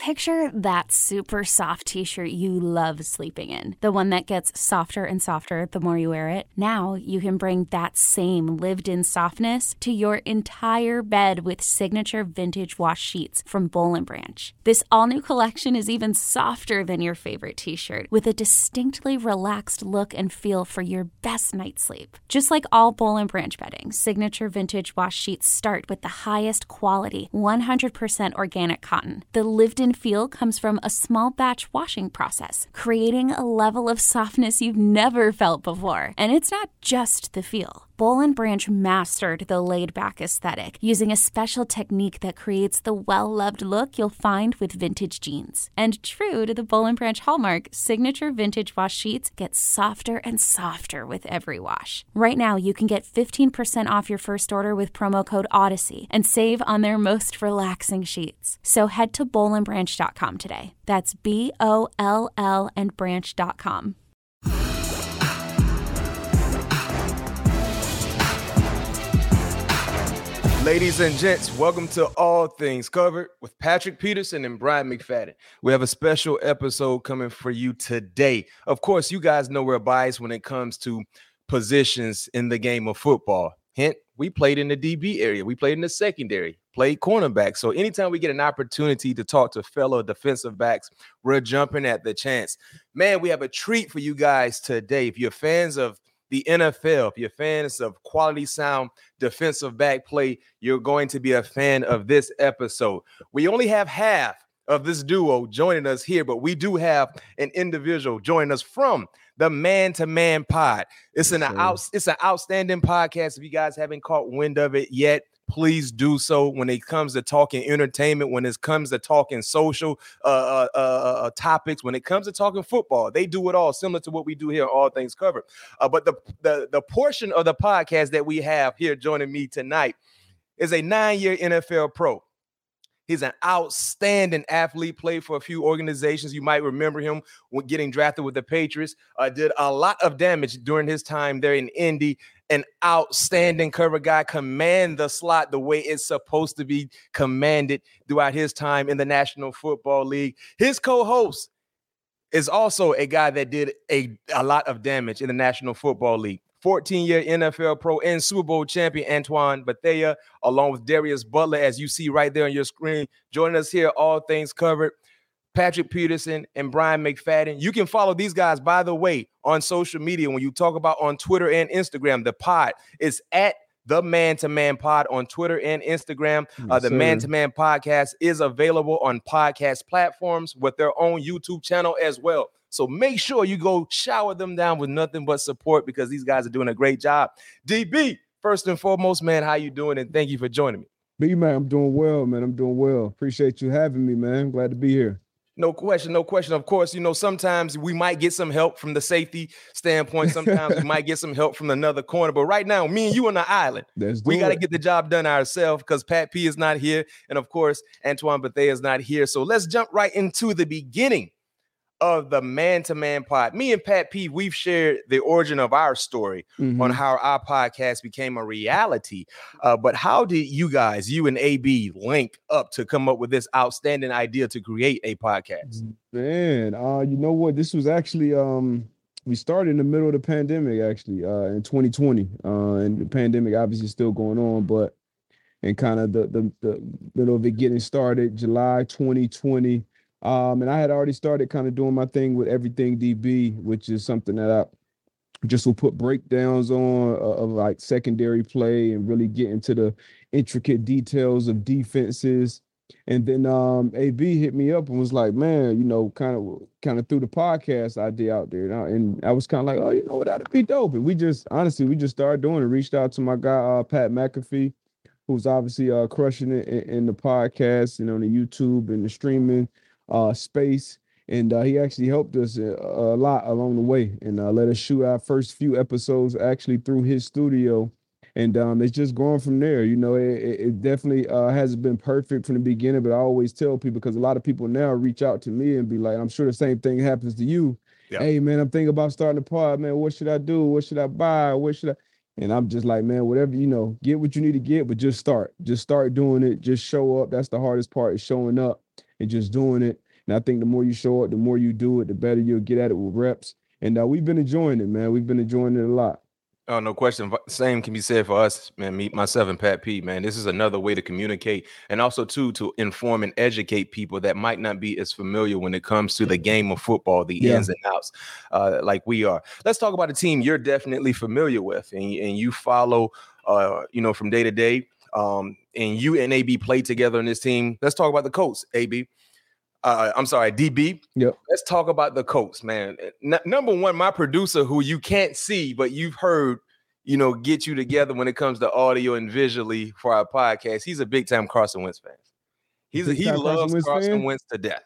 Picture that super soft t-shirt you love sleeping in. The one that gets softer and softer the more you wear it. Now you can bring that same lived-in softness to your entire bed with signature vintage wash sheets from Boll & Branch. This all-new collection is even softer than your favorite t-shirt, with a distinctly relaxed look and feel for your best night's sleep. Just like all Boll & Branch bedding, signature vintage wash sheets start with the highest quality, 100% organic cotton. The lived-in feel comes from a small batch washing process, creating a level of softness you've never felt before. And it's not just the feel. Boll & Branch mastered the laid-back aesthetic using a special technique that creates the well-loved look you'll find with vintage jeans. And true to the Boll & Branch hallmark, signature vintage wash sheets get softer and softer with every wash. Right now, you can get 15% off your first order with promo code Odyssey and save on their most relaxing sheets. So head to bollandbranch.com today. That's BOLL and branch.com. Ladies and gents, welcome to All Things Covered with Patrick Peterson and Brian McFadden. We have a special episode coming for you today. Of course, you guys know we're biased when it comes to positions in the game of football. Hint, we played in the DB area. We played in the secondary, played cornerback. So anytime we get an opportunity to talk to fellow defensive backs, we're jumping at the chance. Man, we have a treat for you guys today. If you're fans of the NFL, if you're fans of quality sound defensive back play, you're going to be a fan of this episode. We only have half of this duo joining us here, but we do have an individual joining us from the Man to Man Pod. It's an outstanding podcast. If you guys haven't caught wind of it yet, please do so. When it comes to talking entertainment, when it comes to talking social topics, when it comes to talking football, they do it all, similar to what we do here, All Things Covered. But the portion of the podcast that we have here joining me tonight is a 9-year NFL pro. He's an outstanding athlete, played for a few organizations. You might remember him when getting drafted with the Patriots. Did a lot of damage during his time there in Indy. An outstanding cover guy, command the slot the way it's supposed to be commanded throughout his time in the National Football League. His co-host is also a guy that did a lot of damage in the National Football League. 14-year NFL pro and Super Bowl champion Antoine Bethea, along with Darius Butler, as you see right there on your screen. Joining us here, All Things Covered, Patrick Peterson and Brian McFadden. You can follow these guys, by the way, on social media. When you talk about on Twitter and Instagram, the pod is at the Man to Man Pod on Twitter and Instagram. The Man to Man Podcast is available on podcast platforms with their own YouTube channel as well. So make sure you go shower them down with nothing but support, because these guys are doing a great job. DB, first and foremost, man, how you doing? And thank you for joining me. B, man, I'm doing well, man. I'm doing well. Appreciate you having me, man. Glad to be here. No question. Of course, sometimes we might get some help from the safety standpoint. Sometimes we might get some help from another corner. But right now, me and you on the island, we got to get the job done ourselves, because Pat P is not here. And, of course, Antoine Bethea is not here. So let's jump right into the beginning of the Man to Man Pod. Me and Pat P, we've shared the origin of our story on how our podcast became a reality. But how did you guys, you and AB, link up to come up with this outstanding idea to create a podcast? Man, you know what? This was actually we started in the middle of the pandemic, actually, in 2020. And the pandemic obviously still going on, but in kind of the middle of it getting started, July 2020. And I had already started kind of doing my thing with Everything DB, which is something that I just will put breakdowns on of like secondary play and really get into the intricate details of defenses. And then AB hit me up and was like, man, kind of threw the podcast idea out there. And I was kind of like, oh, that'd be dope. And we just started doing it. Reached out to my guy, Pat McAfee, who's obviously crushing it in the podcast and on the YouTube and the streaming space, and he actually helped us a lot along the way, and let us shoot our first few episodes actually through his studio, and it's just going from there. It definitely hasn't been perfect from the beginning, but I always tell people, because a lot of people now reach out to me and be like, I'm sure the same thing happens to you. Yeah. Hey man, I'm thinking about starting a pod, man. What should I do? What should I buy? What should I? And I'm just like, man, whatever, get what you need to get, but just start doing it. Just show up. That's the hardest part, is showing up and just doing it. And I think the more you show it, the more you do it, the better you'll get at it with reps. And we've been enjoying it, man. We've been enjoying it a lot. Oh, no question. Same can be said for us, man. Myself and Pat P, man. This is another way to communicate and also, too, to inform and educate people that might not be as familiar when it comes to the game of football, the ins and outs, like we are. Let's talk about a team you're definitely familiar with and you follow, from day to day. And you and AB played together on this team. Let's talk about the Colts, AB. I'm sorry, DB. Yep. Let's talk about the Colts, man. Number one, my producer, who you can't see, but you've heard, get you together when it comes to audio and visually for our podcast. He's a big time Carson Wentz fan. He loves Carson Wentz to death.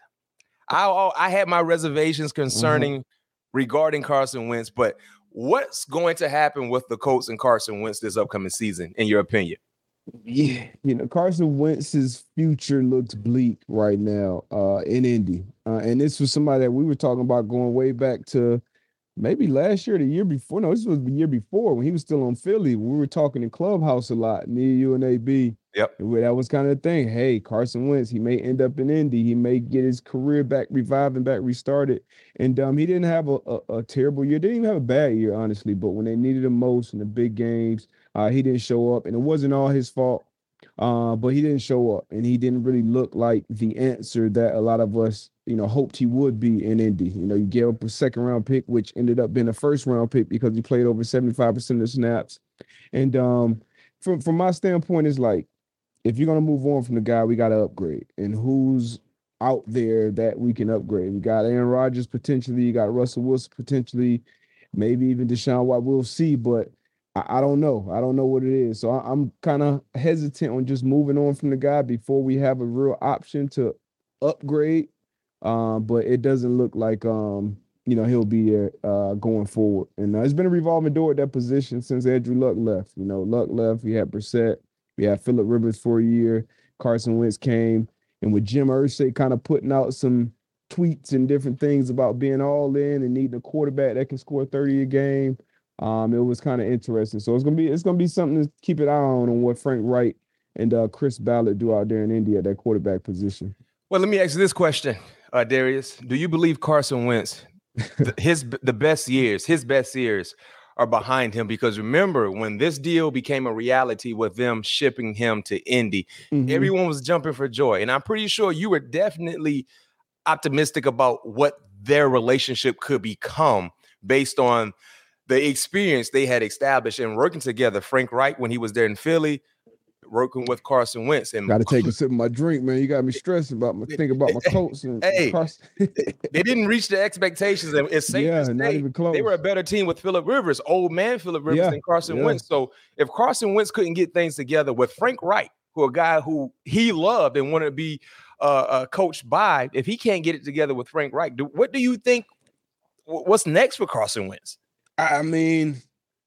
I had my reservations concerning regarding Carson Wentz, but what's going to happen with the Colts and Carson Wentz this upcoming season, in your opinion? Yeah, Carson Wentz's future looks bleak right now in Indy. And this was somebody that we were talking about going way back to maybe last year, the year before. No, this was the year before when he was still on Philly. We were talking in Clubhouse a lot, me, you, and AB. Yep. That was kind of the thing. Hey, Carson Wentz, he may end up in Indy. He may get his career back revived and back restarted. And he didn't have a terrible year. Didn't even have a bad year, honestly. But when they needed him most in the big games, he didn't show up. And it wasn't all his fault, but he didn't show up. And he didn't really look like the answer that a lot of us, hoped he would be in Indy. You gave up a second-round pick, which ended up being a first-round pick because he played over 75% of the snaps. And from my standpoint, it's like, if you're going to move on from the guy, we got to upgrade. And who's out there that we can upgrade? We got Aaron Rodgers potentially. You got Russell Wilson potentially. Maybe even Deshaun Watson. We'll see, but I don't know. I don't know what it is. So I'm kind of hesitant on just moving on from the guy before we have a real option to upgrade. But it doesn't look like, he'll be there going forward. And it's been a revolving door at that position since Andrew Luck left. Luck left. We had Brissett. We had Phillip Rivers for a year. Carson Wentz came. And with Jim Irsay kind of putting out some tweets and different things about being all in and needing a quarterback that can score 30 a game, it was kind of interesting. So it's gonna be something to keep an eye on what Frank Wright and Chris Ballard do out there in Indy at that quarterback position. Well, let me ask you this question, Darius. Do you believe Carson Wentz, his best years are behind him? Because remember, when this deal became a reality with them shipping him to Indy, everyone was jumping for joy. And I'm pretty sure you were definitely optimistic about what their relationship could become based on the experience they had established and working together. Frank Wright, when he was there in Philly, working with Carson Wentz. And got to take a sip of my drink, man. You got me stressing about my Colts. And Carson. They didn't reach the expectations. And it's safe to say not even close. They were a better team with Phillip Rivers, old man Phillip Rivers, than Carson Wentz. So if Carson Wentz couldn't get things together with Frank Wright, a guy who he loved and wanted to be coached by, if he can't get it together with Frank Wright, what do you think? What's next for Carson Wentz? I mean,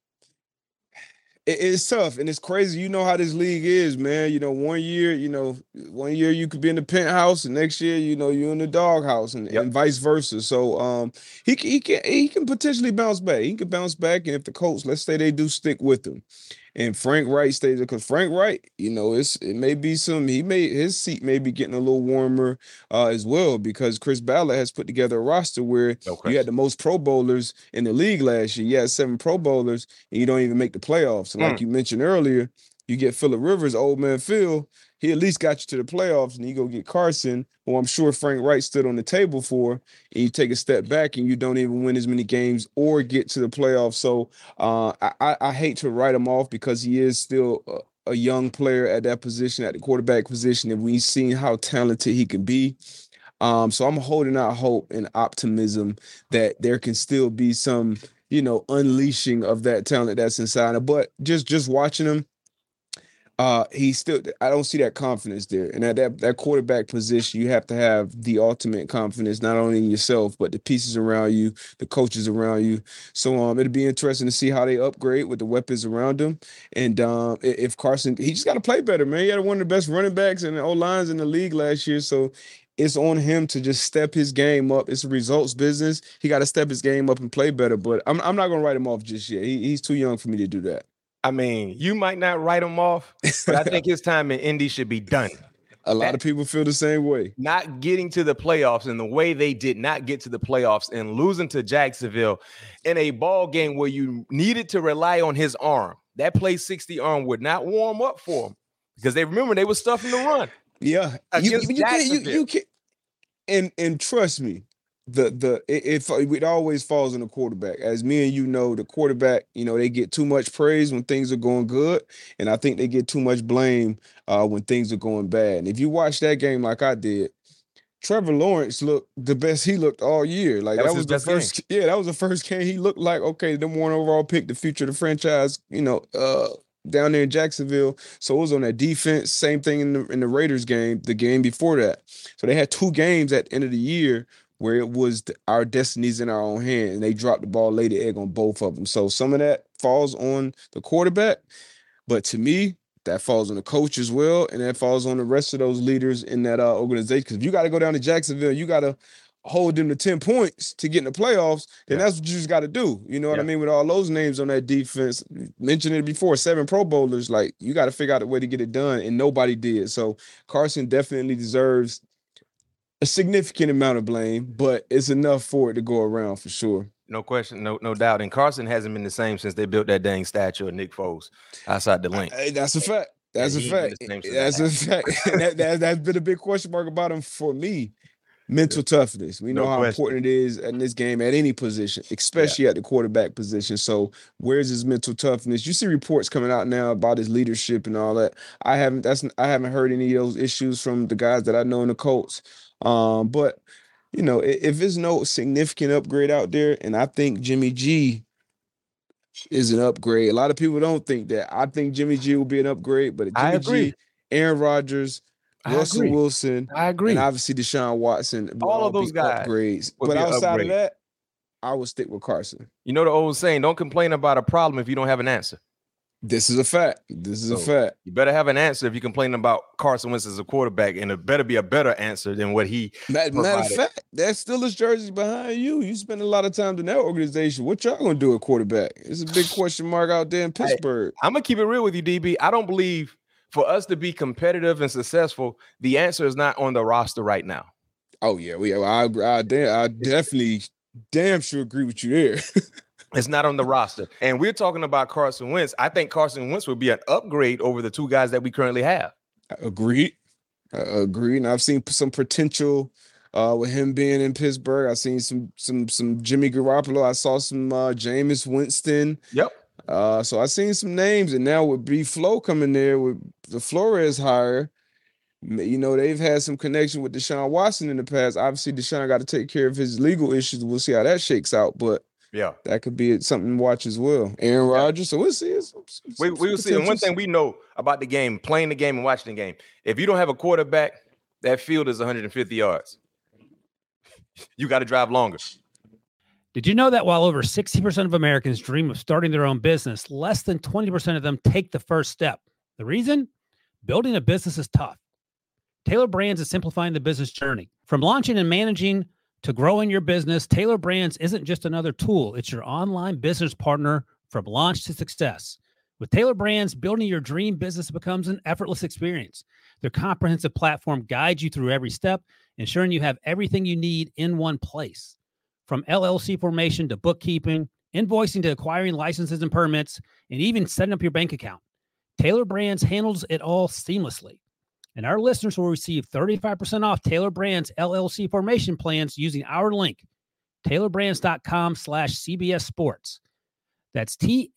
it's tough and it's crazy. You know how this league is, man. 1 year, you could be in the penthouse, and next year, you're in the doghouse, and vice versa. So he can potentially bounce back. He can bounce back, and if the Colts, let's say they do stick with him, and Frank Wright stays, because Frank Wright, it may be his seat may be getting a little warmer as well, because Chris Ballard has put together a roster where you had the most Pro Bowlers in the league last year. You had 7 Pro Bowlers, and you don't even make the playoffs. And like you mentioned earlier, you get Phillip Rivers, old man Phil, he at least got you to the playoffs, and you go get Carson, who I'm sure Frank Wright stood on the table for, and you take a step back and you don't even win as many games or get to the playoffs. So I hate to write him off, because he is still a young player at that position, at the quarterback position, and we've seen how talented he can be. So I'm holding out hope and optimism that there can still be some, unleashing of that talent that's inside him. But just watching him, I don't see that confidence there. And at that quarterback position, you have to have the ultimate confidence, not only in yourself, but the pieces around you, the coaches around you. So it'll be interesting to see how they upgrade with the weapons around them. And if Carson, he just got to play better, man. He had one of the best running backs and O-lines in the league last year. So it's on him to just step his game up. It's a results business. He got to step his game up and play better. But I'm not going to write him off just yet. He's too young for me to do that. I mean, you might not write him off, but I think his time in Indy should be done. A lot of people feel the same way. Not getting to the playoffs and the way they did not get to the playoffs and losing to Jacksonville in a ball game where you needed to rely on his arm. That play 60 arm would not warm up for him because they were stuffing the run. Yeah, you can, and trust me, it always falls on the quarterback. As me and you know, the quarterback, they get too much praise when things are going good, and I think they get too much blame when things are going bad. And if you watch that game like I did, Trevor Lawrence looked the best he looked all year. Like that was the first game. Yeah, that was the first game he looked like, okay, the number one overall pick, the future of the franchise, down there in Jacksonville. So it was on that defense. Same thing in the Raiders game, the game before that. So they had 2 games at the end of the year where it was our destinies in our own hand, and they dropped the ball, laid the egg on both of them. So some of that falls on the quarterback, but to me, that falls on the coach as well, and that falls on the rest of those leaders in that organization. Because if you got to go down to Jacksonville, you got to hold them to 10 points to get in the playoffs, then that's what you just got to do. You know what I mean? With all those names on that defense, mentioned it before, 7 Pro Bowlers, like you got to figure out a way to get it done, and nobody did. So Carson definitely deserves a significant amount of blame, but it's enough for it to go around for sure. No question, no doubt. And Carson hasn't been the same since they built that dang statue of Nick Foles outside the link. That's a fact. That's a fact. That's a fact. That's been a big question mark about him for me. Mental toughness. We know how important it is in this game at any position, especially at the quarterback position. So where's his mental toughness? You see reports coming out now about his leadership and all that. I haven't heard any of those issues from the guys that I know in the Colts. But if there's no significant upgrade out there, and I think Jimmy G is an upgrade. A lot of people don't think that. I think Jimmy G will be an upgrade, but Jimmy G, Aaron Rodgers, Russell Wilson, I agree, and obviously Deshaun Watson, all of those guys upgrades. But outside of that, I would stick with Carson. You know the old saying, don't complain about a problem if you don't have an answer. This is a fact. A fact. You better have an answer if you're complaining about Carson Wentz as a quarterback, and it better be a better answer than what he provided. Matter of fact, that's still his jersey behind you. You spend a lot of time in that organization. What y'all gonna do at quarterback? It's a big question mark out there in Pittsburgh. I'm gonna keep it real with you, DB. I don't believe for us to be competitive and successful, the answer is not on the roster right now. Oh yeah, I definitely damn sure agree with you there. It's not on the roster. And we're talking about Carson Wentz. I think Carson Wentz would be an upgrade over the 2 guys that we currently have. Agreed. And I've seen some potential with him being in Pittsburgh. I've seen some Jimmy Garoppolo. I saw some Jameis Winston. Yep. So I've seen some names, and now with B Flow coming there with the Flores hire, they've had some connection with Deshaun Watson in the past. Obviously, Deshaun got to take care of his legal issues. We'll see how that shakes out, but that could be something to watch as well. Aaron Rodgers, so we'll see. We will see. And one thing we know about the game, playing the game and watching the game, if you don't have a quarterback, that field is 150 yards. You got to drive longer. Did you know that while over 60% of Americans dream of starting their own business, less than 20% of them take the first step? The reason? Building a business is tough. Taylor Brands is simplifying the business journey. From launching and managing to growing your business, Taylor Brands isn't just another tool. It's your online business partner from launch to success. With Taylor Brands, building your dream business becomes an effortless experience. Their comprehensive platform guides you through every step, ensuring you have everything you need in one place. From LLC formation to bookkeeping, invoicing to acquiring licenses and permits, and even setting up your bank account, Taylor Brands handles it all seamlessly. And our listeners will receive 35% off Taylor Brands LLC formation plans using our link, taylorbrands.com/CBS Sports. That's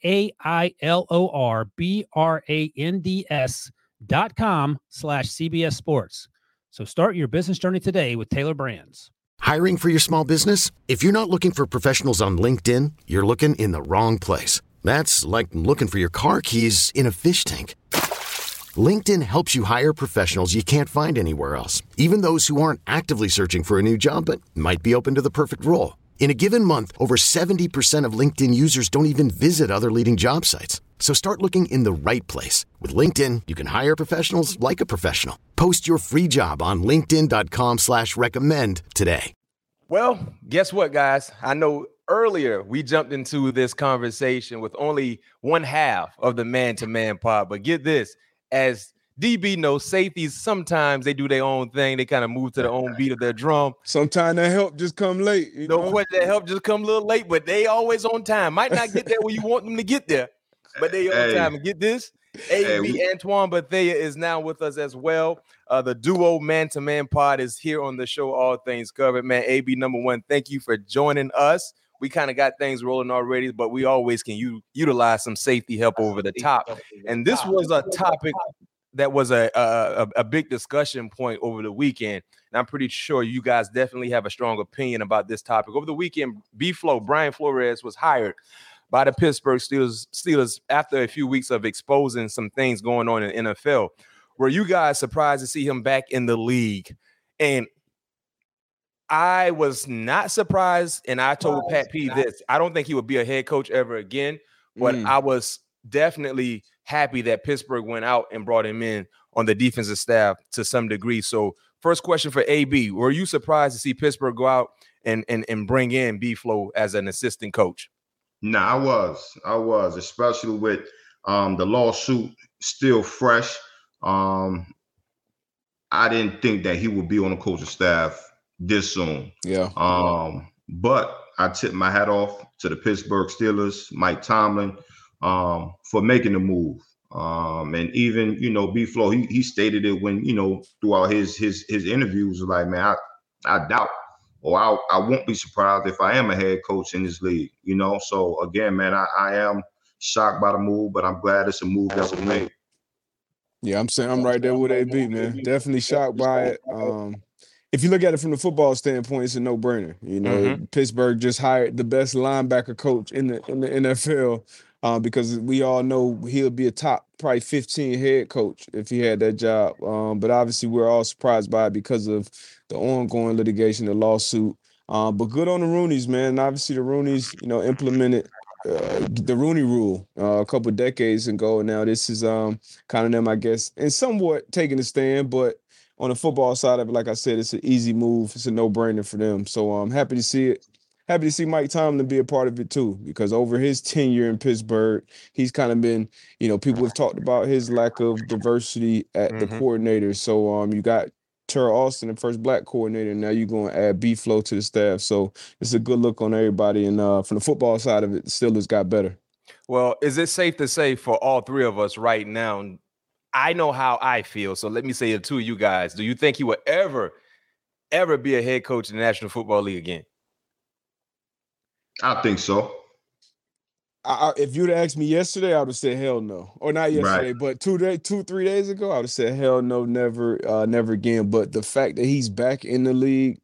TAILORBRANDS.com/CBS Sports. So start your business journey today with Taylor Brands. Hiring for your small business? If you're not looking for professionals on LinkedIn, you're looking in the wrong place. That's like looking for your car keys in a fish tank. LinkedIn helps you hire professionals you can't find anywhere else, even those who aren't actively searching for a new job but might be open to the perfect role. In a given month, over 70% of LinkedIn users don't even visit other leading job sites. So start looking in the right place. With LinkedIn, you can hire professionals like a professional. Post your free job on linkedin.com/recommend today. Well, guess what, guys? I know earlier we jumped into this conversation with only one half of the Man to Man pod, but get this. As DB knows safeties. Sometimes they do their own thing. They kind of move to their own beat of their drum. Sometimes that help just come late. No question, that help just come a little late, but they always on time. Might not get there when you want them to get there, but they on time. And get this, AB Antoine Bethea is now with us as well. The duo man-to-man pod is here on the show, All Things Covered. Man, AB, number one, thank you for joining us. We kind of got things rolling already, but we always can utilize some safety help over the top. And this was a topic that was a big discussion point over the weekend. And I'm pretty sure you guys definitely have a strong opinion about this topic. Over the weekend, Brian Flores was hired by the Pittsburgh Steelers after a few weeks of exposing some things going on in the NFL. Were you guys surprised to see him back in the league? And I was not surprised, and I told Pat P this. I don't think he would be a head coach ever again, but I was definitely happy that Pittsburgh went out and brought him in on the defensive staff to some degree. So first question for AB, were you surprised to see Pittsburgh go out and bring in B-Flow as an assistant coach? No, I was, especially with the lawsuit still fresh. I didn't think that he would be on the coaching staff this soon. Yeah. But I tip my hat off to the Pittsburgh Steelers, Mike Tomlin, for making the move. And even, B-Flow, he stated it when, throughout his interviews, like, man, I doubt, or I won't be surprised if I am a head coach in this league, So again, man, I am shocked by the move, but I'm glad it's a move that was made. Yeah, I'm right there with AB, man. Definitely shocked by it. If you look at it from the football standpoint, it's a no-brainer. Pittsburgh just hired the best linebacker coach in the NFL because we all know he'll be a top probably 15 head coach if he had that job. But obviously we're all surprised by it because of the ongoing litigation, the lawsuit. But good on the Rooneys, man. And obviously the Rooneys, implemented the Rooney Rule a couple of decades ago. And now this is kind of them, I guess, and somewhat taking a stand, but on the football side of it, like I said, it's an easy move. It's a no-brainer for them. So I'm happy to see it. Happy to see Mike Tomlin be a part of it too, because over his tenure in Pittsburgh, he's kind of been, people have talked about his lack of diversity at the coordinators. So you got Terrell Austin, the first black coordinator, and now you're going to add B-Flow to the staff. So it's a good look on everybody. And from the football side of it, the Steelers got better. Well, is it safe to say for all three of us right now, I know how I feel, so let me say it to you guys. Do you think he would ever be a head coach in the National Football League again? I think so. If you'd asked me yesterday, I would have said hell no. Or not yesterday, but 3 days ago, I would have said hell no, never again. But the fact that he's back in the league,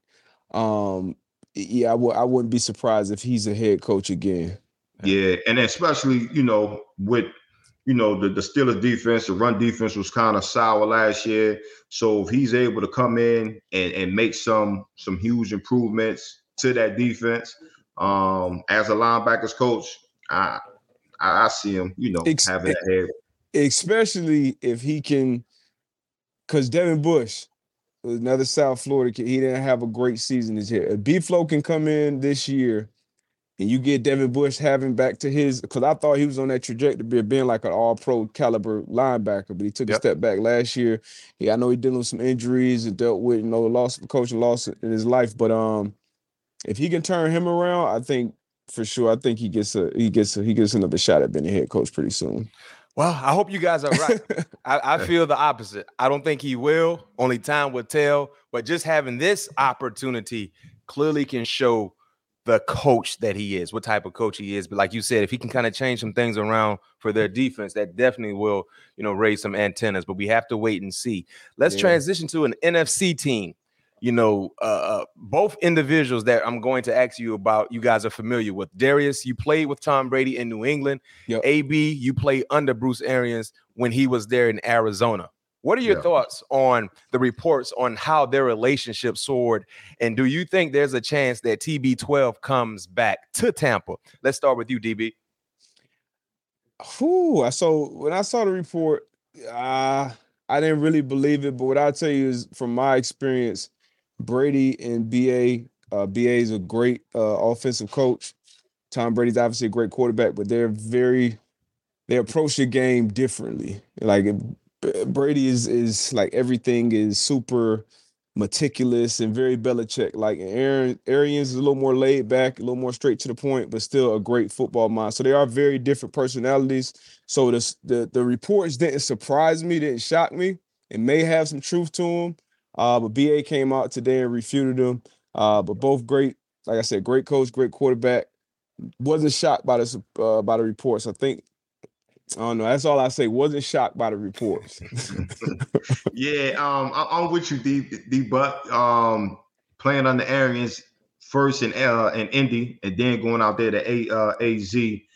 I wouldn't be surprised if he's a head coach again. Yeah, and especially, with the Steelers defense, the run defense was kind of sour last year. So if he's able to come in and make some huge improvements to that defense, as a linebackers coach, I see him, having that head. Especially if he can, because Devin Bush, another South Florida kid, he didn't have a great season this year. If B-Flow can come in this year, and you get Devin Bush having back to his, because I thought he was on that trajectory of being like an all-pro caliber linebacker, but he took a step back last year. I know he dealing with some injuries and dealt with, the coaching loss in his life. But if he can turn him around, I think for sure, he gets another shot at being a head coach pretty soon. Well, I hope you guys are right. I feel the opposite. I don't think he will. Only time will tell. But just having this opportunity clearly can show the coach that he is, what type of coach he is. But like you said, if he can kind of change some things around for their defense, that definitely will, raise some antennas. But we have to wait and see. Let's transition to an NFC team. Both individuals that I'm going to ask you about, you guys are familiar with. Darius, you played with Tom Brady in New England. Yep. AB, you played under Bruce Arians when he was there in Arizona. What are your thoughts on the reports on how their relationship soared? And do you think there's a chance that TB12 comes back to Tampa? Let's start with you, DB. So when I saw the report, I didn't really believe it. But what I'll tell you is, from my experience, Brady and BA is a great offensive coach. Tom Brady's obviously a great quarterback, but they approach the game differently. Like, Brady is like everything is super meticulous and very Belichick. Like Arians is a little more laid back, a little more straight to the point, but still a great football mind. So they are very different personalities. So the reports didn't surprise me, didn't shock me. It may have some truth to them. But BA came out today and refuted them. But both great, like I said, great coach, great quarterback. Wasn't shocked by the reports. I don't know. That's all I say. Wasn't shocked by the reports. Yeah, I'm with you, D. But playing on the Arians first in Indy, and then going out there to AZ.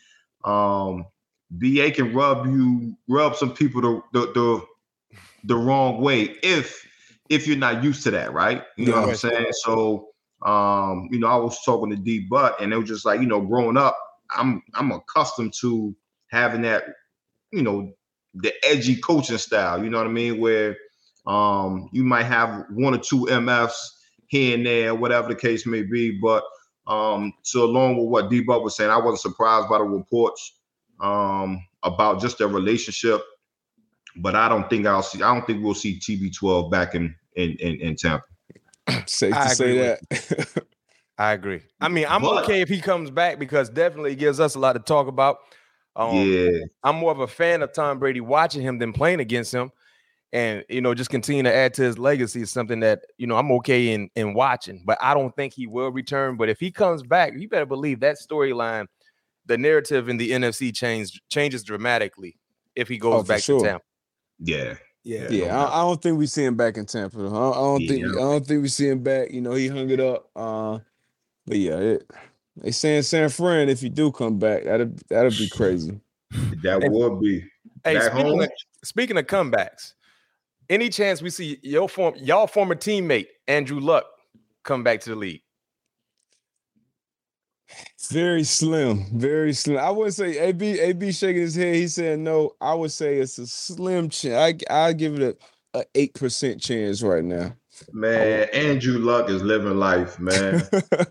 BA can rub some people the wrong way if you're not used to that, right? You know what I'm saying? So I was talking to D Butt, and it was just like, growing up, I'm accustomed to having that, the edgy coaching style, you know what I mean? Where you might have one or two MFs here and there, whatever the case may be. But so along with what D Butt was saying, I wasn't surprised by the reports about just their relationship. But I don't think we'll see TB12 back in Tampa. Safe to say that. I agree. I mean, I'm okay if he comes back because definitely gives us a lot to talk about. I'm more of a fan of Tom Brady watching him than playing against him. And, just continue to add to his legacy is something that, I'm okay in watching. But I don't think he will return. But if he comes back, you better believe that storyline, the narrative in the NFC changes dramatically if he goes back to Tampa. Yeah. I don't think we see him back in Tampa. I don't think we see him back. He hung it up. But yeah, they saying San Fran, if you do come back, that'll be crazy. That would be. Hey, speaking of comebacks, any chance we see y'all former teammate Andrew Luck come back to the league? Very slim, very slim. I wouldn't say AB shaking his head. He said no. I would say it's a slim chance. I give it a 8% chance right now. Man, Andrew Luck is living life, man.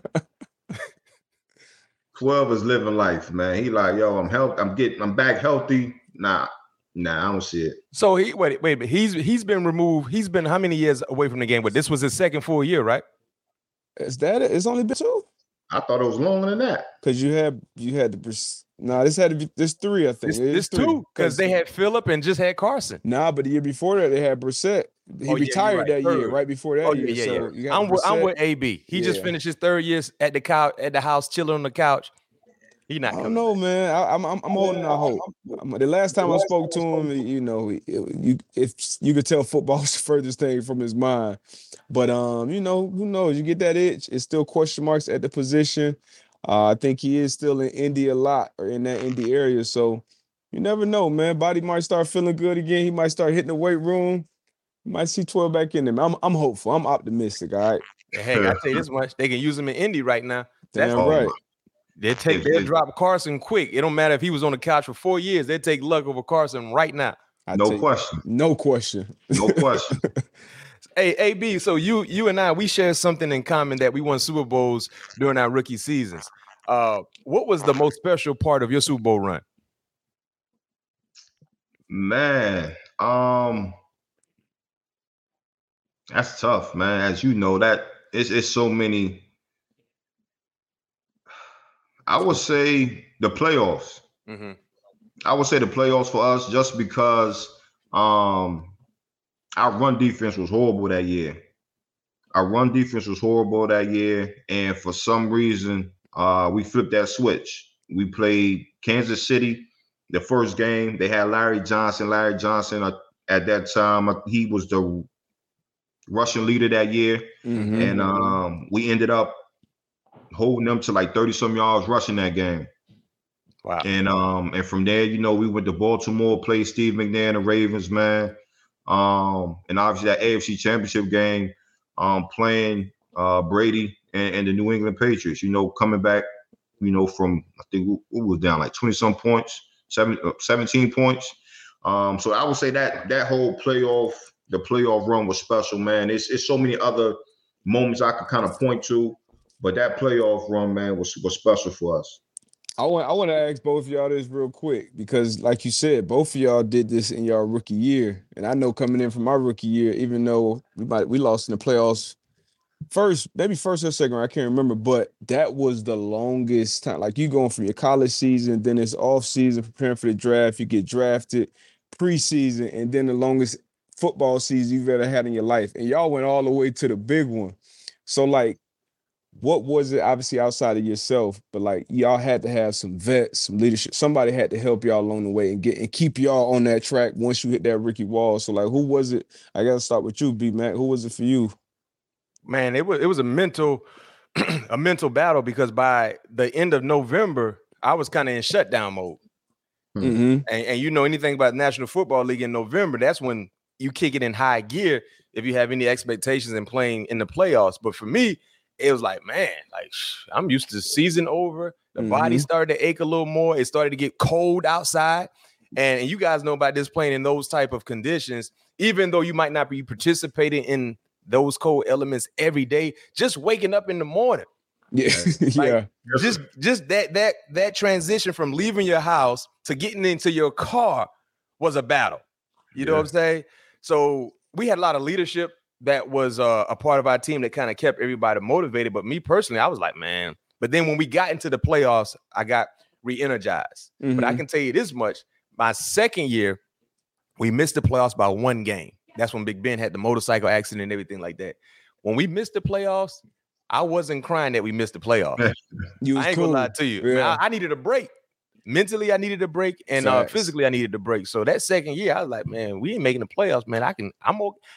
12 is living life, man. He like, yo, I'm back healthy. Nah, I don't see it. So wait, he's been removed. He's been how many years away from the game? But this was his second full year, right? Is that it? It's only been 2? I thought it was longer than that. Because you had this had to be this 3, I think. This 2, because they had Phillip and just had Carson. Nah, but the year before that they had Brissett. He retired that year, right before that year. Yeah. I'm with AB. He just finished his 3rd year at the house, chilling on the couch. He not. I don't know, man. I'm holding out hope. The last time I spoke to him, if you could tell football's the furthest thing from his mind. But who knows? You get that itch. It's still question marks at the position. I think he is still in Indy a lot, or in that Indy area. So you never know, man. Body might start feeling good again. He might start hitting the weight room. You might see 12 back in him. I'm hopeful. I'm optimistic. All right. Hey, I tell you this much: they can use him in Indy right now. That's right. They'll drop Carson quick. It don't matter if he was on the couch for 4 years. They take Luck over Carson right now. No question. No question. Hey, AB, so you and I, we share something in common that we won Super Bowls during our rookie seasons. What was the most special part of your Super Bowl run? Man, that's tough, man. As you know, that it's so many. I would say the playoffs. Mm-hmm. I would say the playoffs for us, just because our run defense was horrible that year. And for some reason, we flipped that switch. We played Kansas City the first game. They had Larry Johnson. At that time, he was the rushing leader that year. Mm-hmm. And we ended up holding them to like 30-some yards rushing that game. Wow. And from there, we went to Baltimore, played Steve McNair and the Ravens, man. And obviously that AFC Championship game, playing Brady and the New England Patriots, coming back, from, I think it was down like 20-some points, 17 points. So I would say that whole the playoff run was special, man. It's so many other moments I could kind of point to, but that playoff run, man, was special for us. I want to ask both of y'all this real quick because, like you said, both of y'all did this in your rookie year, and I know coming in from my rookie year, even though we lost in the playoffs maybe first or second round, I can't remember, but that was the longest time. Like you going from your college season, then it's off season preparing for the draft, you get drafted, preseason, and then the longest football season you've ever had in your life, and y'all went all the way to the big one. So like, what was it, obviously outside of yourself, but like y'all had to have some vets, some leadership, somebody had to help y'all along the way and keep y'all on that track once you hit that rookie wall. So like, who was it? I gotta start with you, B-Mac. Who was it for you? Man, it was a mental a mental battle because by the end of November, I was kind of in shutdown mode. Mm-hmm. And you know anything about the National Football League in November, that's when you kick it in high gear if you have any expectations in playing in the playoffs. But for me, it was like, man, like I'm used to season over. The body started to ache a little more. It started to get cold outside. And you guys know about this playing in those type of conditions, even though you might not be participating in those cold elements every day, just waking up in the morning. Yeah. Like, just that transition from leaving your house to getting into your car was a battle. You know what I'm saying? So we had a lot of leadership that was a part of our team that kind of kept everybody motivated. But me personally, I was like, man. But then when we got into the playoffs, I got re-energized. But I can tell you this much. My second year, we missed the playoffs by one game. That's when Big Ben had the motorcycle accident and everything like that. When we missed the playoffs, I wasn't crying that we missed the playoffs. I ain't gonna lie to you. Yeah. Man, I needed a break. Mentally, I needed a break, and physically, I needed a break. So that second year, I was like, man, we ain't making the playoffs, man. I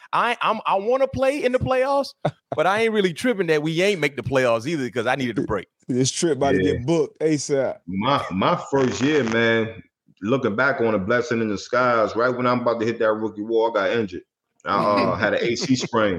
want to play in the playoffs, but I ain't really tripping that we ain't make the playoffs either because I needed a break. This trip about to get booked ASAP. My first year, man, looking back on a blessing in the skies, right when I'm about to hit that rookie wall, I got injured. I had an AC sprain.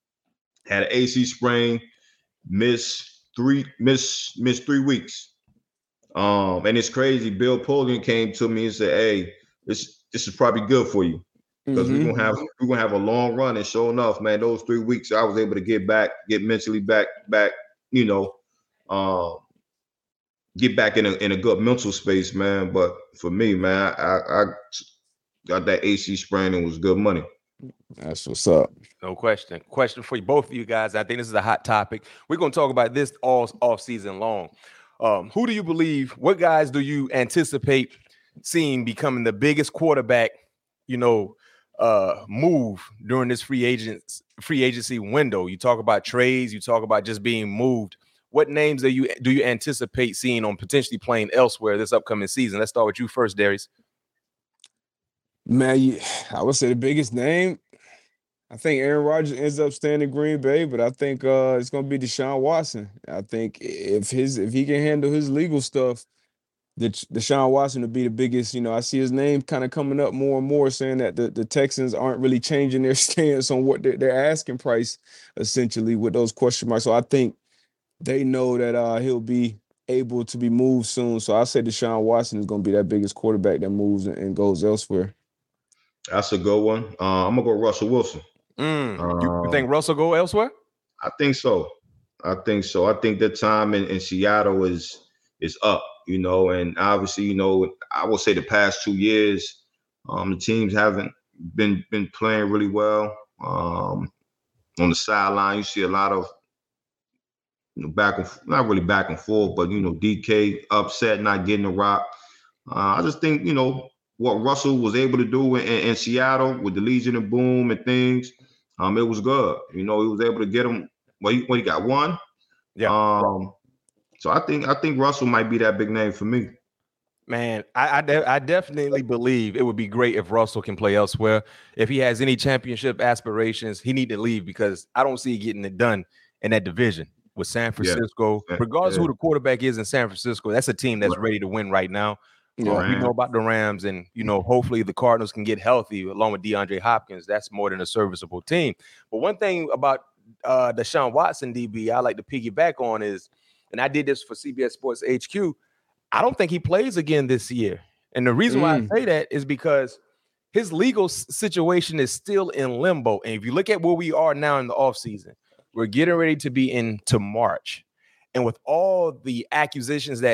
Missed 3 weeks. And it's crazy. Bill Polian came to me and said, "Hey, this is probably good for you because we're gonna have a long run." And sure enough, man, those 3 weeks I was able to get mentally back, you know, get back in a good mental space, man. But for me, man, I got that AC sprain and was good money. That's what's up. No question. Question for you, both of you guys. I think this is a hot topic. We're going to talk about this all off season long. Who do you believe? What guys do you anticipate seeing becoming the biggest quarterback? Move during this free agency window. You talk about trades. You talk about just being moved. What names do you anticipate seeing on potentially playing elsewhere this upcoming season? Let's start with you first, Darius. Man, I would say the biggest name. I think Aaron Rodgers ends up staying in Green Bay, but I think it's going to be Deshaun Watson. I think if he can handle his legal stuff, Deshaun Watson will be the biggest. I see his name kind of coming up more and more, saying that the Texans aren't really changing their stance on what their asking price, essentially, with those question marks. So I think they know that he'll be able to be moved soon. So I say Deshaun Watson is going to be that biggest quarterback that moves and goes elsewhere. That's a good one. I'm going to go Russell Wilson. You think Russell go elsewhere? I think so. I think the time in Seattle is up, and obviously, I will say the past 2 years, the teams haven't been playing really well. On the sideline, you see a lot of not really back and forth, but DK upset, not getting the rock. I just think what Russell was able to do in Seattle with the Legion of Boom and things, it was good. He was able to get him. He got one. Yeah. So I think Russell might be that big name for me. Man, I definitely believe it would be great if Russell can play elsewhere. If he has any championship aspirations, he need to leave because I don't see he getting it done in that division with San Francisco. Yeah. Regardless of who the quarterback is in San Francisco, that's a team that's ready to win right now. We know about the Rams, and hopefully the Cardinals can get healthy along with DeAndre Hopkins. That's more than a serviceable team. But one thing about Deshaun Watson, DB, I like to piggyback on is, and I did this for CBS Sports HQ, I don't think he plays again this year. And the reason why I say that is because his legal situation is still in limbo. And if you look at where we are now in the offseason, we're getting ready to be into March. And with all the accusations that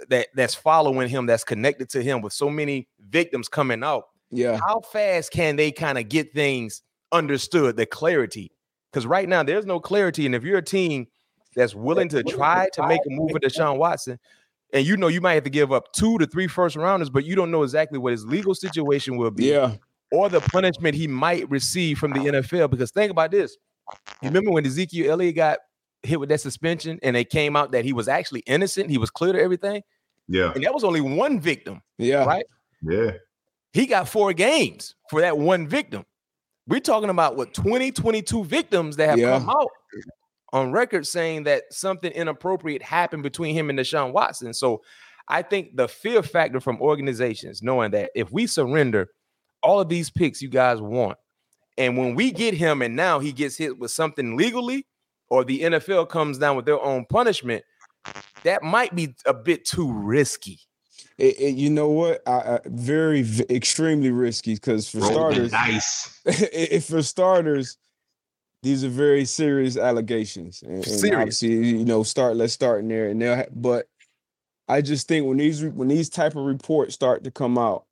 that's following him, that's connected to him, with so many victims coming out. Yeah. How fast can they kind of get things understood, the clarity? Because right now there's no clarity. And if you're a team that's willing to try to make a move for Deshaun Watson, and you know you might have to give up 2 to 3 first rounders, but you don't know exactly what his legal situation will be, or the punishment he might receive from the NFL. Because think about this. You remember when Ezekiel Elliott got hit with that suspension and it came out that he was actually innocent, he was clear to everything? Yeah. And that was only one victim. Yeah. Right? Yeah. He got 4 games for that one victim. We're talking about 22 victims that have come out on record saying that something inappropriate happened between him and Deshaun Watson. So I think the fear factor from organizations, knowing that if we surrender all of these picks you guys want, and when we get him and now he gets hit with something legally, or the NFL comes down with their own punishment, that might be a bit too risky. You know what? Extremely risky, because for starters, for starters, these are very serious allegations, and obviously, let's start in there. And but I just think when these type of reports start to come out,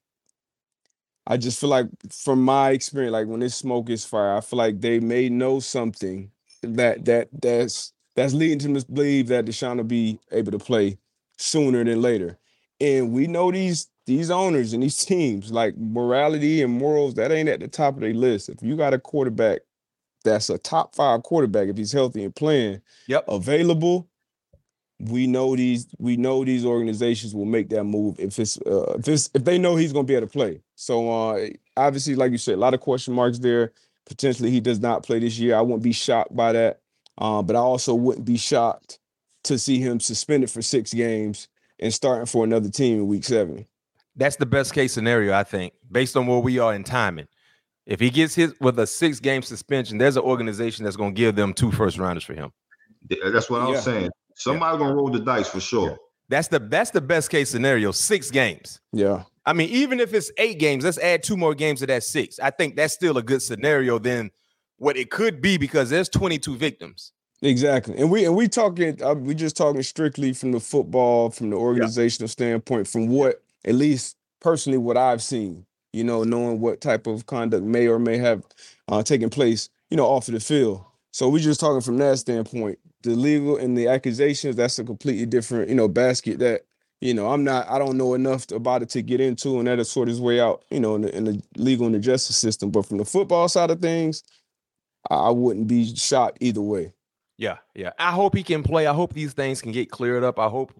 I just feel like, from my experience, like when this smoke is fire, I feel like they may know something that's leading them to believe that Deshaun will be able to play sooner than later. And we know these owners and these teams, like, morality and morals, that ain't at the top of their list. If you got a quarterback that's a top 5 quarterback, if he's healthy and playing, available, we know these organizations will make that move if they know he's going to be able to play. So obviously, like you said, a lot of question marks there. Potentially he does not play this year. I wouldn't be shocked by that. But I also wouldn't be shocked to see him suspended for 6 games and starting for another team in week 7. That's the best case scenario, I think, based on where we are in timing. If he gets hit with a 6-game suspension, there's an organization that's going to give them 2 first rounders for him. That's what I'm saying. Somebody's going to roll the dice for sure. Yeah. That's the best case scenario, 6 games. Yeah. I mean, even if it's 8 games, let's add 2 more games to that 6. I think that's still a good scenario than what it could be, because there's 22 victims. Exactly. And we just talking strictly from the football, from the organizational standpoint, from what, at least personally, what I've seen, knowing what type of conduct may or may have taken place, off of the field. So we're just talking from that standpoint. The legal and the accusations, that's a completely different, basket that, I don't know enough about it to get into, and that'll sort its way out, in the legal and the justice system. But from the football side of things, I wouldn't be shocked either way. Yeah. I hope he can play. I hope these things can get cleared up. I hope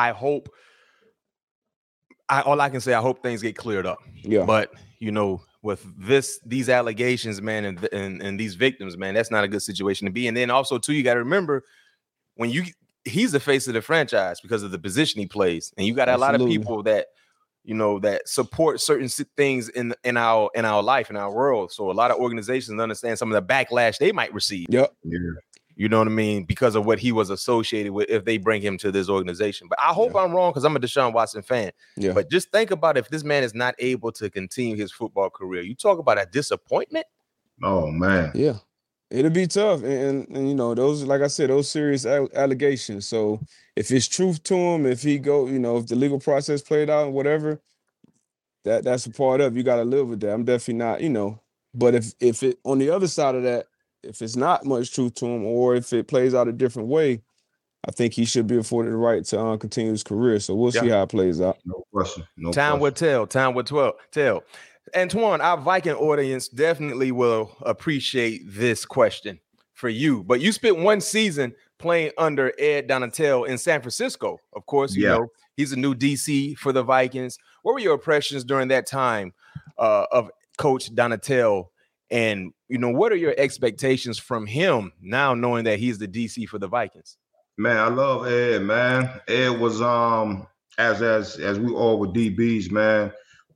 all I can say, I hope things get cleared up. Yeah. But, with these allegations, man, and these victims, man, that's not a good situation to be. And then also, too, you got to remember, he's the face of the franchise because of the position he plays. And you got a lot of people that, that support certain things in our life, in our world. So a lot of organizations understand some of the backlash they might receive. Yep. Yeah. You know what I mean? Because of what he was associated with if they bring him to this organization. But I hope I'm wrong, because I'm a Deshaun Watson fan. Yeah. But just think about if this man is not able to continue his football career. You talk about a disappointment? Oh, man. Yeah. It'll be tough. And those, like I said, those serious allegations. So if it's truth to him, if he go, if the legal process played out and whatever, that's a part of it. You got to live with that. I'm definitely not, but if it, on the other side of that, if it's not much truth to him, or if it plays out a different way, I think he should be afforded the right to continue his career. So we'll see how it plays out. No question. Time will tell. Antoine, our Viking audience definitely will appreciate this question for you. But you spent 1 season playing under Ed Donatell in San Francisco. Of course, you know he's a new DC for the Vikings. What were your impressions during that time of Coach Donatell? And, what are your expectations from him now, knowing that he's the DC for the Vikings? Man, I love Ed, man. Ed was, as we all were DBs, man,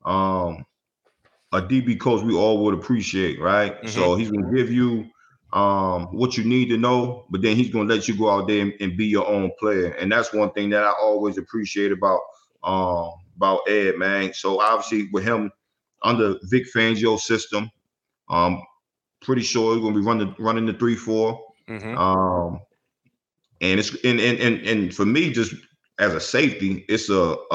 a DB coach we all would appreciate, right? Mm-hmm. So he's going to give you what you need to know, but then he's going to let you go out there and be your own player. And that's one thing that I always appreciate about Ed, man. So obviously with him under Vic Fangio's system, pretty sure he's going to be running the 3-4. Mm-hmm. And it's and for me, just as a safety, it's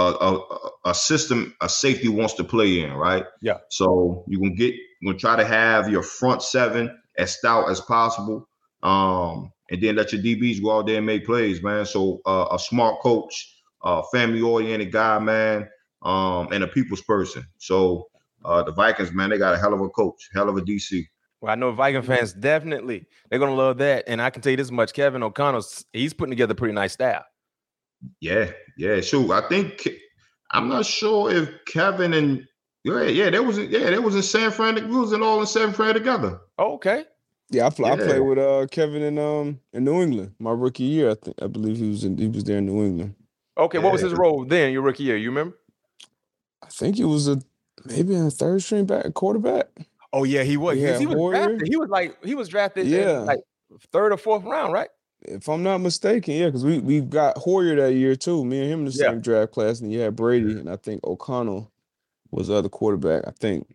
a system a safety wants to play in, right? Yeah. So you're gonna try to have your front seven as stout as possible, and then let your DBs go out there and make plays, man. So a smart coach, family-oriented guy, man, and a people's person. So the Vikings, man, they got a hell of a coach, hell of a DC. Well, I know Viking fans definitely they're gonna love that, and I can tell you this much: Kevin O'Connell, he's putting together a pretty nice staff. Yeah, sure. I'm not sure if Kevin and they was in San Fran. We was all in San Fran together. Oh, okay. Yeah, I played with Kevin in New England my rookie year. I believe he was there in New England. Okay, what was his role then? Your rookie year, you remember? I think he was maybe a third string quarterback. Oh yeah, he was. Yeah, He was drafted in like third or fourth round, right? If I'm not mistaken, yeah, because we got Hoyer that year too. Me and him in the same draft class, and you had Brady, and I think O'Connell was the other quarterback. I think.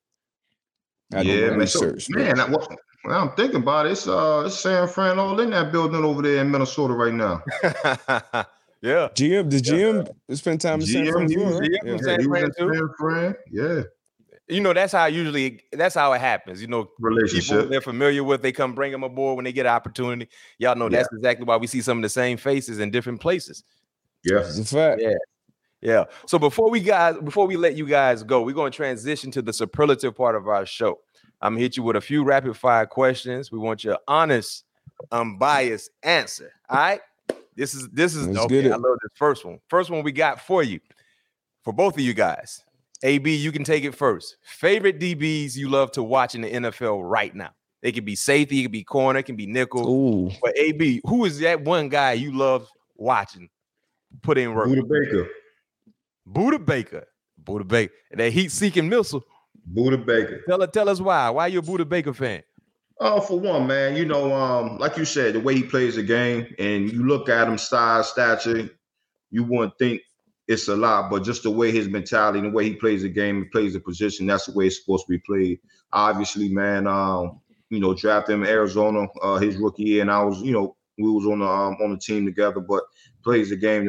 Research. I'm thinking about it. It's San Fran all in that building over there in Minnesota right now. Yeah. GM spent time in San Fran as well, right? He was in San Fran. Yeah. You know, that's how it happens. You know, relationship people they're familiar with, they come bring them aboard when they get an opportunity. Y'all know that's exactly why we see some of the same faces in different places. Yeah. It's a fact. Yeah. So before we let you guys go, we're going to transition to the superlative part of our show. I'm gonna hit you with a few rapid fire questions. We want your honest, unbiased answer. All right. This is okay. I love this first one. First one we got for you, for both of you guys. AB, you can take it first. Favorite DBs you love to watch in the NFL right now? It could be safety, it could be corner, it can be nickel. Ooh. But AB, who is that one guy you love watching? Put in work. Buda Baker. That heat-seeking missile. Buda Baker. Tell us why. Why you a Buda Baker fan? For one, man, you know, like you said, the way he plays the game, and you look at him, size, stature, you wouldn't think it's a lot, but just the way his mentality and the way he plays the game, he plays the position, that's the way it's supposed to be played. Obviously, man, drafted him in Arizona his rookie year, and I was, we was on the team together, but plays the game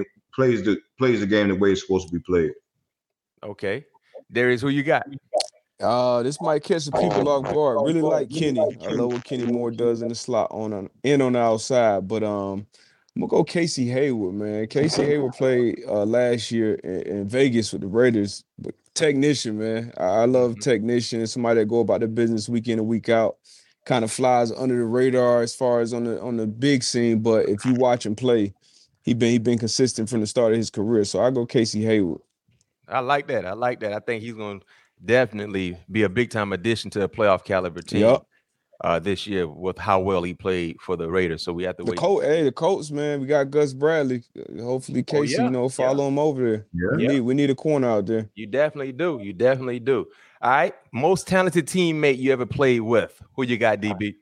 the way it's supposed to be played. Okay. Darius, who you got? This might catch some people off guard. Really like Kenny. I love what Kenny Moore does in the slot on the outside. But I'm gonna go Casey Hayward, man. Casey Hayward played last year in Vegas with the Raiders. But technician, man. I love technician. Somebody that go about their business week in and week out. Kind of flies under the radar as far as on the big scene. But if you watch him play, he been consistent from the start of his career. So I go Casey Hayward. I like that. I think he's going to definitely be a big-time addition to a playoff caliber team this year with how well he played for the Raiders. So we have to wait. The Colts, man, we got Gus Bradley. Hopefully Casey, follow him over there. We need a corner out there. You definitely do. All right. Most talented teammate you ever played with? Who you got, DB?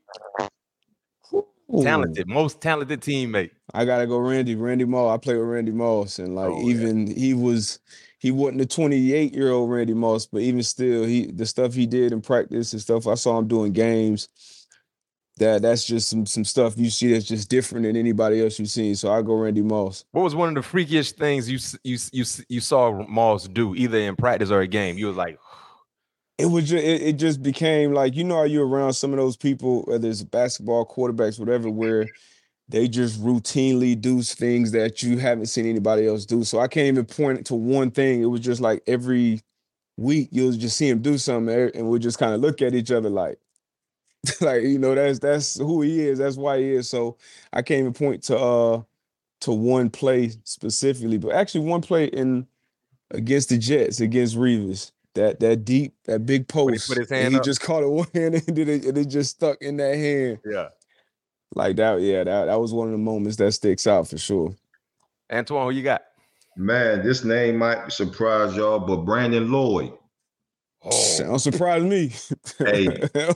Most talented teammate. I gotta go Randy Moss. I played with Randy Moss, and he wasn't a 28-year-old Randy Moss, but even still, the stuff he did in practice and stuff I saw him doing games, that's just some stuff you see that's just different than anybody else you've seen. So I go Randy Moss. What was one of the freakiest things you saw Moss do, either in practice or a game? You was like, it just became like, how you're around some of those people, whether it's basketball, quarterbacks, whatever, where they just routinely do things that you haven't seen anybody else do. So I can't even point to one thing. It was just like every week you'll just see him do something, and we'll just kind of look at each other like that's who he is. That's why he is. So I can't even point to one play specifically, but actually one play against the Jets, against Revis. That big post. He put his hand he up. just caught it one hand and it just stuck in that hand. Yeah. Like that, that was one of the moments that sticks out for sure. Antoine, who you got? Man, this name might surprise y'all, but Brandon Lloyd. Don't surprise me. Hey,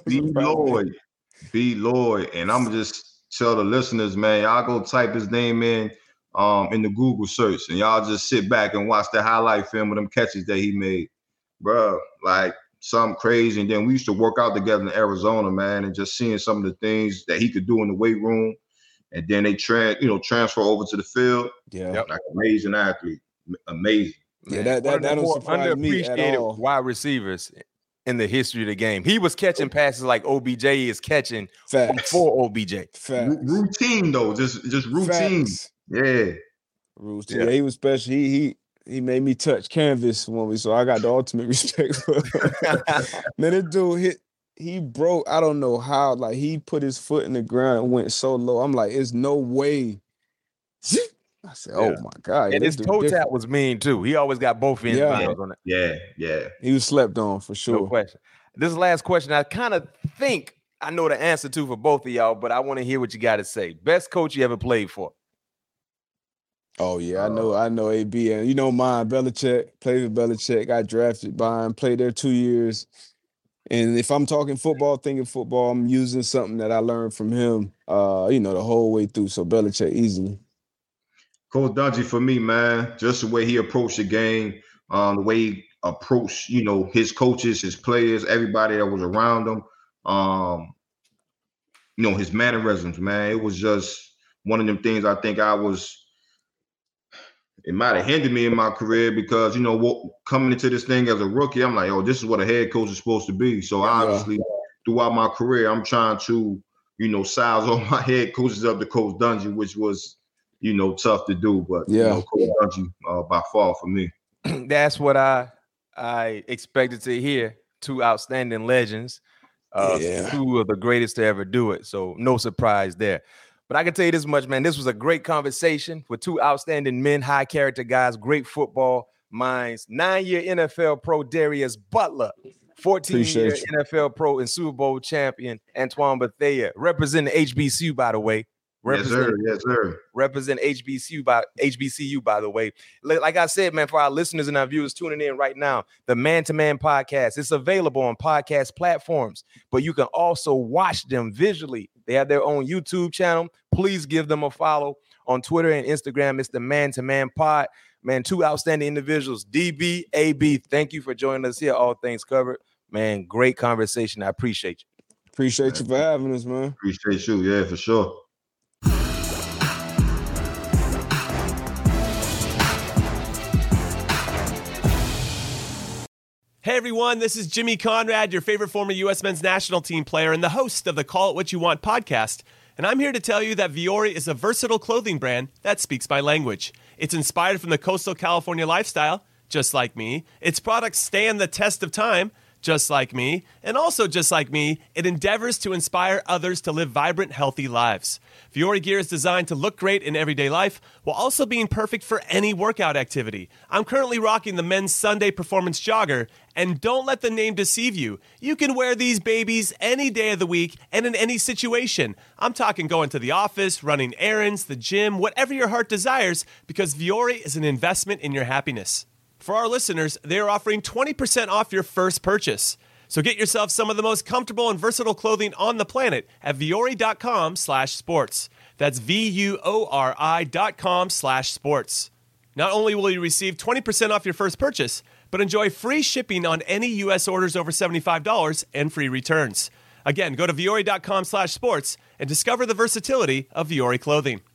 B. Lloyd. And I'm just tell the listeners, man, y'all go type his name in the Google search, and y'all just sit back and watch the highlight film of them catches that he made. Bro, like something crazy. And then we used to work out together in Arizona, man, and just seeing some of the things that he could do in the weight room and then they transfer over to the field. Yeah, like amazing athlete, amazing. Yeah, Man, that don't surprise me at all. Wide receivers in the history of the game. He was catching passes like OBJ is catching before OBJ. Routine though, just routine. Facts. Yeah. Routine. Yeah, he was special. He made me touch canvas so I got the ultimate respect for him. Man, this dude he broke. I don't know how. Like he put his foot in the ground and went so low. I'm like, it's no way. I said, "Oh my God!" And his toe tap was mean too. He always got both ends on it. Yeah. He was slept on for sure. No question. This last question, I kind of think I know the answer to for both of y'all, but I want to hear what you got to say. Best coach you ever played for? Oh yeah, I know AB, and mine, Belichick. Played with Belichick. Got drafted by him. Played there 2 years. And if I'm talking football, thinking football, I'm using something that I learned from him. The whole way through. So Belichick easily. Coach Dungy for me, man. Just the way he approached the game, the way he approached, his coaches, his players, everybody that was around him. His mannerisms, man. It was just one of them things I think it might have hindered me in my career because, coming into this thing as a rookie, I'm like, oh, this is what a head coach is supposed to be. So obviously, throughout my career, I'm trying to, size all my head coaches up to Coach Dungy, which was, tough to do. But, Coach Dungy by far for me. That's what I expected to hear. Two outstanding legends, two of the greatest to ever do it. So no surprise there. But I can tell you this much, man. This was a great conversation with two outstanding men, high character guys, great football minds. 9-year NFL pro Darius Butler, 14-year NFL pro and Super Bowl champion Antoine Bethea, representing HBCU, by the way. Yes, sir. Represent HBCU by the way. Like I said, man, for our listeners and our viewers tuning in right now, the Man to Man podcast, it's available on podcast platforms, but you can also watch them visually. They have their own YouTube channel. Please give them a follow on Twitter and Instagram. It's the Man to Man pod. Man, two outstanding individuals, DB, AB. Thank you for joining us here. All Things Covered. Man, great conversation. I appreciate you. Appreciate you for having us, man. Appreciate you. Yeah, for sure. Hey everyone, this is Jimmy Conrad, your favorite former U.S. men's national team player and the host of the Call It What You Want podcast. And I'm here to tell you that Vuori is a versatile clothing brand that speaks my language. It's inspired from the coastal California lifestyle, just like me. Its products stand the test of time, just like me. And also just like me, it endeavors to inspire others to live vibrant, healthy lives. Vuori gear is designed to look great in everyday life while also being perfect for any workout activity. I'm currently rocking the men's Sunday Performance Jogger, and don't let the name deceive you. You can wear these babies any day of the week and in any situation. I'm talking going to the office, running errands, the gym, whatever your heart desires, because Vuori is an investment in your happiness. For our listeners, they are offering 20% off your first purchase. So get yourself some of the most comfortable and versatile clothing on the planet at vuori.com/sports. That's VUORI.com/sports. Not only will you receive 20% off your first purchase, but enjoy free shipping on any U.S. orders over $75 and free returns. Again, go to vuori.com/sports and discover the versatility of Vuori clothing.